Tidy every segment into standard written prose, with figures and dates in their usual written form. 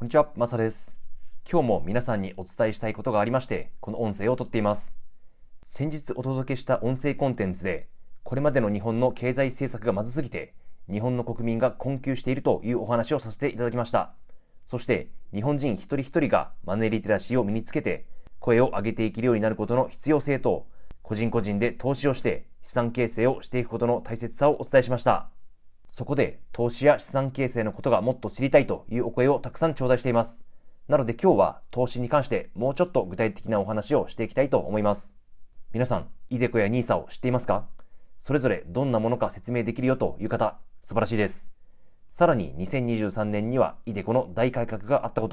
こんにちは、マサです。今日も皆さんにお伝えしたいことがありまして、この音声をとっています。先日お届けした音声コンテンツで、これまでの日本の経済政策がまずすぎて、日本の国民が困窮しているというお話をさせていただきました。そして、日本人一人一人がマネーリテラシーを身につけて、声を上げていけるようになることの必要性と、個人個人で投資をして資産形成をしていくことの大切さをお伝えしました。そこで投資や資産形成のことがもっと知りたいというお声をたくさん頂戴しています。なので今日は投資に関してもうちょっと具体的なお話をしていきたいと思います。皆さん、イデコやニーサを知っていますか？それぞれどんなものか説明できるよという方、素晴らしいです。さらに2023年にはイデコの大改革があったこと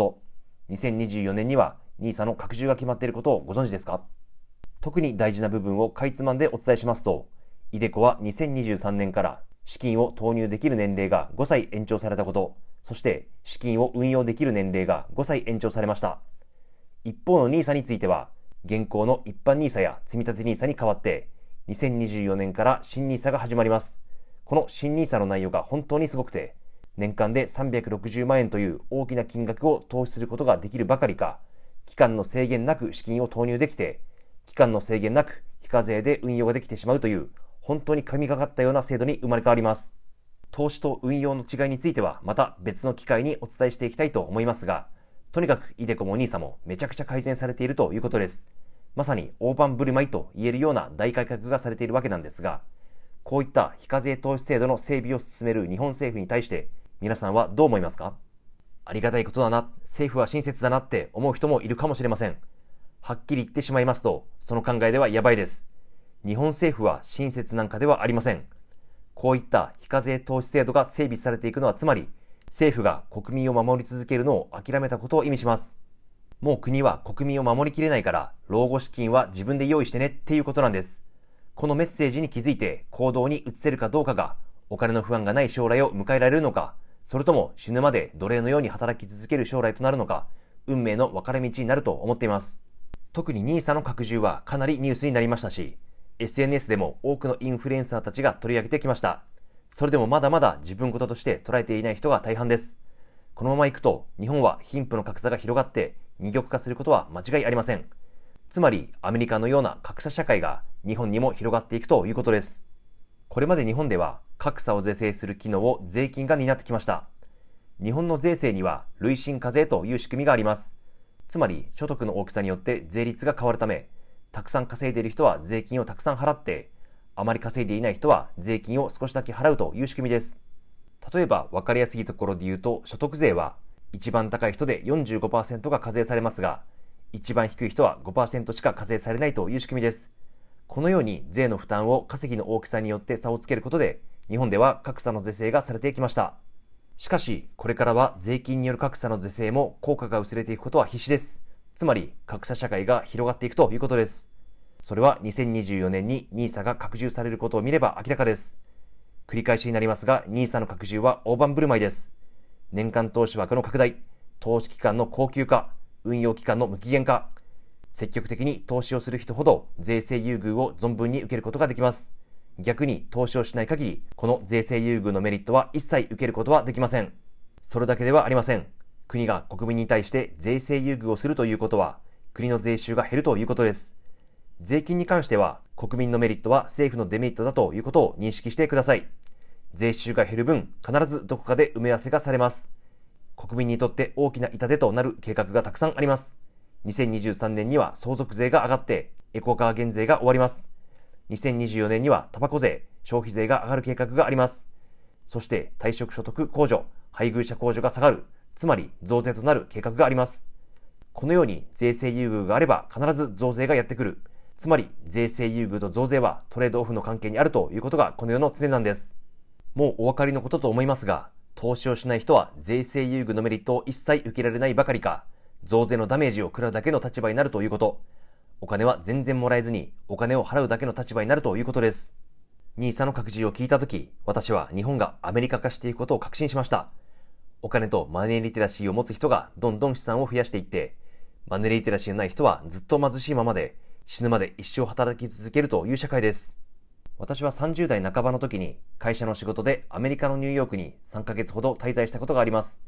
、2024年にはニーサの拡充が決まっていることをご存知ですか？特に大事な部分をかいつまんでお伝えしますと、イデコは2023年から資金を投入できる年齢が5歳延長されたこと、そして資金を運用できる年齢が5歳延長されました。一方の NISA については、現行の一般 NISA や積立 NISA に代わって、2024年から新 NISA が始まります。この新 NISA の内容が本当にすごくて、年間で360万円という大きな金額を投資することができるばかりか、期間の制限なく資金を投入できて、期間の制限なく非課税で運用ができてしまうという、本当に神がかったような制度に生まれ変わります。投資と運用の違いについてはまた別の機会にお伝えしていきたいと思いますが、とにかくイデコも NISA もめちゃくちゃ改善されているということです。まさに大盤振る舞いと言えるような大改革がされているわけなんですが、こういった非課税投資制度の整備を進める日本政府に対して皆さんはどう思いますか？ありがたいことだな、政府は親切だなって思う人もいるかもしれません。はっきり言ってしまいますと、その考えではやばいです。日本政府は親切なんかではありません。こういった非課税投資制度が整備されていくのは、つまり政府が国民を守り続けるのを諦めたことを意味します。もう国は国民を守りきれないから、老後資金は自分で用意してねっていうことなんです。このメッセージに気づいて行動に移せるかどうかが、お金の不安がない将来を迎えられるのか、それとも死ぬまで奴隷のように働き続ける将来となるのか、運命の分かれ道になると思っています。特に NISA の拡充はかなりニュースになりましたし、SNS でも多くのインフルエンサーたちが取り上げてきました。それでもまだまだ自分事として捉えていない人が大半です。このままいくと日本は貧富の格差が広がって二極化することは間違いありません。つまりアメリカのような格差社会が日本にも広がっていくということです。これまで日本では格差を是正する機能を税金が担ってきました。日本の税制には累進課税という仕組みがあります。つまり所得の大きさによって税率が変わるため、たくさん稼いでいる人は税金をたくさん払って、あまり稼いでいない人は税金を少しだけ払うという仕組みです。例えば分かりやすいところで言うと、所得税は一番高い人で 45% が課税されますが、一番低い人は 5% しか課税されないという仕組みです。このように税の負担を稼ぎの大きさによって差をつけることで、日本では格差の是正がされてきました。しかし、これからは税金による格差の是正も効果が薄れていくことは必至です。つまり、格差社会が広がっていくということです。それは2024年に NISA が拡充されることを見れば明らかです。繰り返しになりますが、NISA の拡充は大盤振る舞いです。年間投資枠の拡大、投資期間の恒久化、運用期間の無期限化、積極的に投資をする人ほど税制優遇を存分に受けることができます。逆に投資をしない限り、この税制優遇のメリットは一切受けることはできません。それだけではありません。国が国民に対して税制優遇をするということは、国の税収が減るということです。税金に関しては、国民のメリットは政府のデメリットだということを認識してください。税収が減る分、必ずどこかで埋め合わせがされます。国民にとって大きな痛手となる計画がたくさんあります。2023年には相続税が上がってエコカー減税が終わります。2024年にはタバコ税、消費税が上がる計画があります。そして退職所得控除、配偶者控除が下がる、つまり増税となる計画があります。このように税制優遇があれば必ず増税がやってくる。つまり税制優遇と増税はトレードオフの関係にあるということがこの世の常なんです。もうお分かりのことと思いますが、投資をしない人は税制優遇のメリットを一切受けられないばかりか、増税のダメージを食らうだけの立場になるということ。お金は全然もらえずにお金を払うだけの立場になるということです。NISA の拡充を聞いたとき、私は日本がアメリカ化していくことを確信しました。お金とマネーリテラシーを持つ人がどんどん資産を増やしていって、マネーリテラシーのない人はずっと貧しいままで死ぬまで一生働き続けるという社会です。私は30代半ばの時に会社の仕事でアメリカのニューヨークに3ヶ月ほど滞在したことがあります。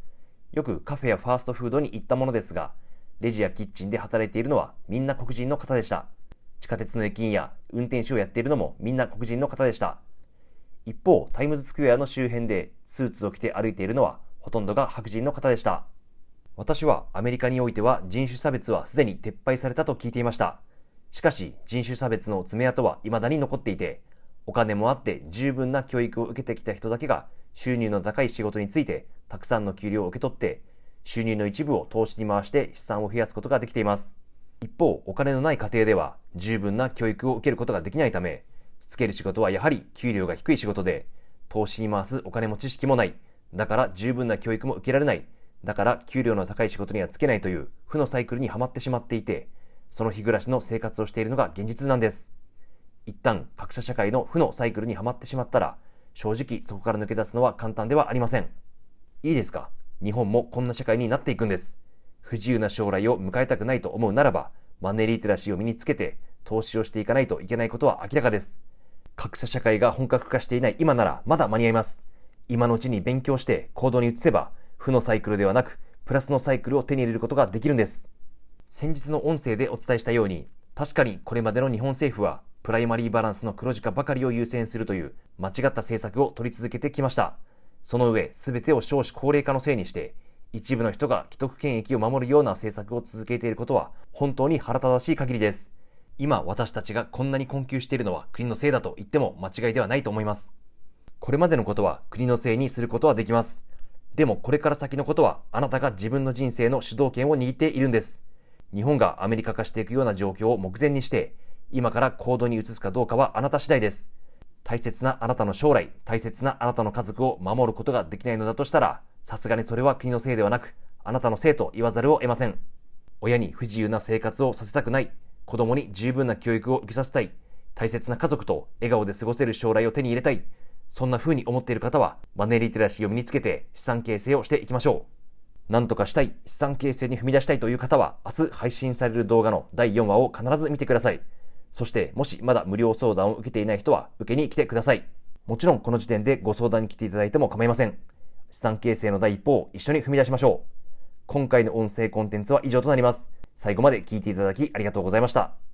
よくカフェやファーストフードに行ったものですが、レジやキッチンで働いているのはみんな黒人の方でした。地下鉄の駅員や運転手をやっているのもみんな黒人の方でした。一方、タイムズスクエアの周辺でスーツを着て歩いているのはほとんどが白人の方でした。私はアメリカにおいては人種差別はすでに撤廃されたと聞いていました。しかし人種差別の爪痕は未だに残っていて、お金もあって十分な教育を受けてきた人だけが収入の高い仕事についてたくさんの給料を受け取って、収入の一部を投資に回して資産を増やすことができています。一方、お金のない家庭では十分な教育を受けることができないため、しつける仕事はやはり給料が低い仕事で、投資に回すお金も知識もない。だから十分な教育も受けられない。だから給料の高い仕事には就けないという負のサイクルにはまってしまっていて、その日暮らしの生活をしているのが現実なんです。一旦格差社会の負のサイクルにはまってしまったら、正直そこから抜け出すのは簡単ではありません。いいですか？日本もこんな社会になっていくんです。不自由な将来を迎えたくないと思うならば、マネーリテラシーを身につけて投資をしていかないといけないことは明らかです。格差社会が本格化していない今ならまだ間に合います。今のうちに勉強して行動に移せば、負のサイクルではなくプラスのサイクルを手に入れることができるんです。先日の音声でお伝えしたように、確かにこれまでの日本政府はプライマリーバランスの黒字化ばかりを優先するという間違った政策を取り続けてきました。その上、全てを少子高齢化のせいにして、一部の人が既得権益を守るような政策を続けていることは本当に腹立たしい限りです。今私たちがこんなに困窮しているのは国のせいだと言っても間違いではないと思います。これまでのことは国のせいにすることはできます。でもこれから先のことはあなたが自分の人生の主導権を握っているんです。日本がアメリカ化していくような状況を目前にして、今から行動に移すかどうかはあなた次第です。大切なあなたの将来、大切なあなたの家族を守ることができないのだとしたら、さすがにそれは国のせいではなく、あなたのせいと言わざるを得ません。親に不自由な生活をさせたくない、子供に十分な教育を受けさせたい、大切な家族と笑顔で過ごせる将来を手に入れたい、そんな風に思っている方は、マネーリテラシーを身につけて資産形成をしていきましょう。なんとかしたい、資産形成に踏み出したいという方は、明日配信される動画の第4話を必ず見てください。そして、もしまだ無料相談を受けていない人は、受けに来てください。もちろん、この時点でご相談に来ていただいても構いません。資産形成の第一歩を一緒に踏み出しましょう。今回の音声コンテンツは以上となります。最後まで聞いていただきありがとうございました。